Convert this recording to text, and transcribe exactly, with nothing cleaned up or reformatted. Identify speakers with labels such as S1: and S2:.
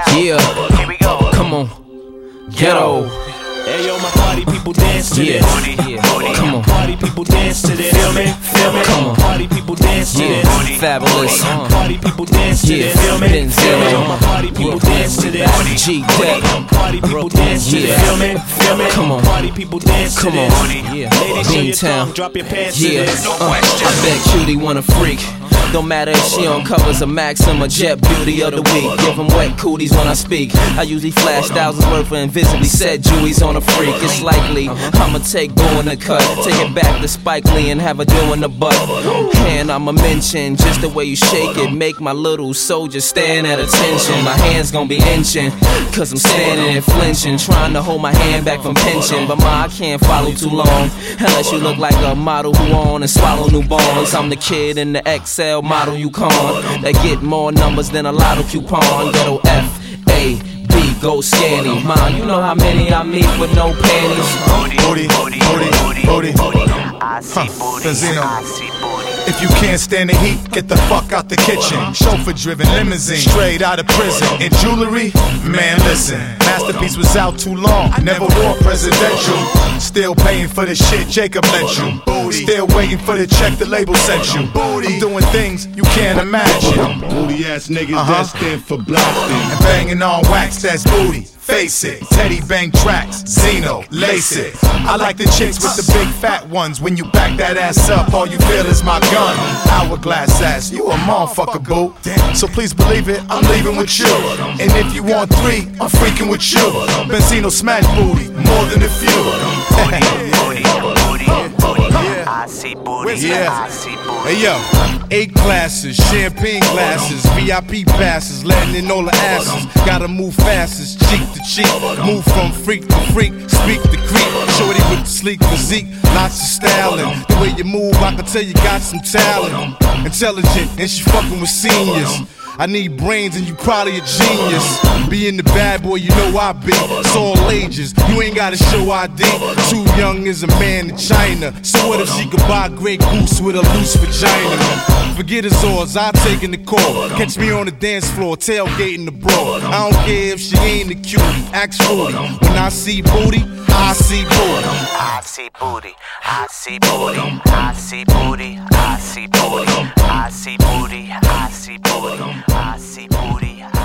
S1: Yeah, here we go. Come on, ghetto.
S2: Hey yo, my party people dance to
S1: Yeah.
S2: this.
S1: Yeah.
S2: Come on. Party people dance to this. Feel me? Feel me?
S1: Come on.
S2: Party people dance to
S1: Yeah.
S2: this.
S1: Fabulous. Uh.
S2: Party people dance to
S1: Yeah.
S2: this. Feel me?
S1: Benz
S2: Feel me?
S1: Zero.
S2: My party people dance to this.
S1: G-Deck.
S2: Party people dance to
S1: Yeah.
S2: this. Feel me? Feel me?
S1: Come on.
S2: Party people dance to
S1: Come
S2: this.
S1: on. Yeah.
S2: Ladies, show your
S1: Beantown.
S2: tongue, drop your pants
S1: Yeah.
S2: to this.
S1: Uh, I bet Cutie wanna freak. Don't matter if she on covers of Maxim or Jet Beauty of the Week. Give them wet cooties when I speak. I usually flash thousands worth of invisibly said Jewies on a freak. It's likely I'ma take Boo in the cut. Take it back to Spike Lee and have her doing the butt. And I'ma mention just the way you shake it. Make my little soldier stand at attention. My hands gon' be inching, cause I'm standing and flinching. Trying to hold my hand back from pinching. But ma, I can't follow too long unless you look like a model who on and swallow new bonds. I'm the kid in the X L model you con that get more numbers than a lotto coupon. Ghetto F A B, go scanny. Ma, you know how many I meet with no panties.
S3: Booty, booty, booty, booty. Huh, Benzino. If you can't stand the heat, get the fuck out the kitchen. Chauffeur-driven limousine, straight out of prison. And jewelry, man, listen. Masterpiece was out too long, never wore presidential. Still paying for the shit Jacob lent you. Still waiting for the check the label sent you. I'm doing things you can't imagine.
S4: Booty ass niggas
S3: Uh-huh.
S4: that stand for blasting.
S3: And banging on wax, that's booty. Face it, Teddy Bang tracks, Zeno, lace it. I like the chicks with the big fat ones. When you back that ass up, all you feel is my gun. Hourglass ass, you a motherfucker, boo. So please believe it, I'm leaving with you. And if you want three, I'm freaking with you. Benzino smash booty, more than a few.
S5: I see booty,
S4: Yeah.
S5: I see booty.
S4: Hey yo, eight classes, champagne glasses, V I P passes, letting in all the asses. Gotta move fastest, cheek to cheek, move from freak to freak, speak to creep. Shorty with the sleek physique, lots of styling. The way you move, I can tell you got some talent. Intelligent, and she fucking with seniors. I need brains and you probably a genius. Being the bad boy, you know I be. It's all ages, you ain't gotta show I D. Too young is a man in China. So what if she could buy a Grey Goose with a loose vagina? Forget his odds, I take in the call. Catch me on the dance floor, tailgating the broad. I don't care if she ain't a cutie, act fruity. When I see booty, I see booty.
S5: I see booty, I see booty, I see booty, I see booty, I see booty, I see booty, I see booty.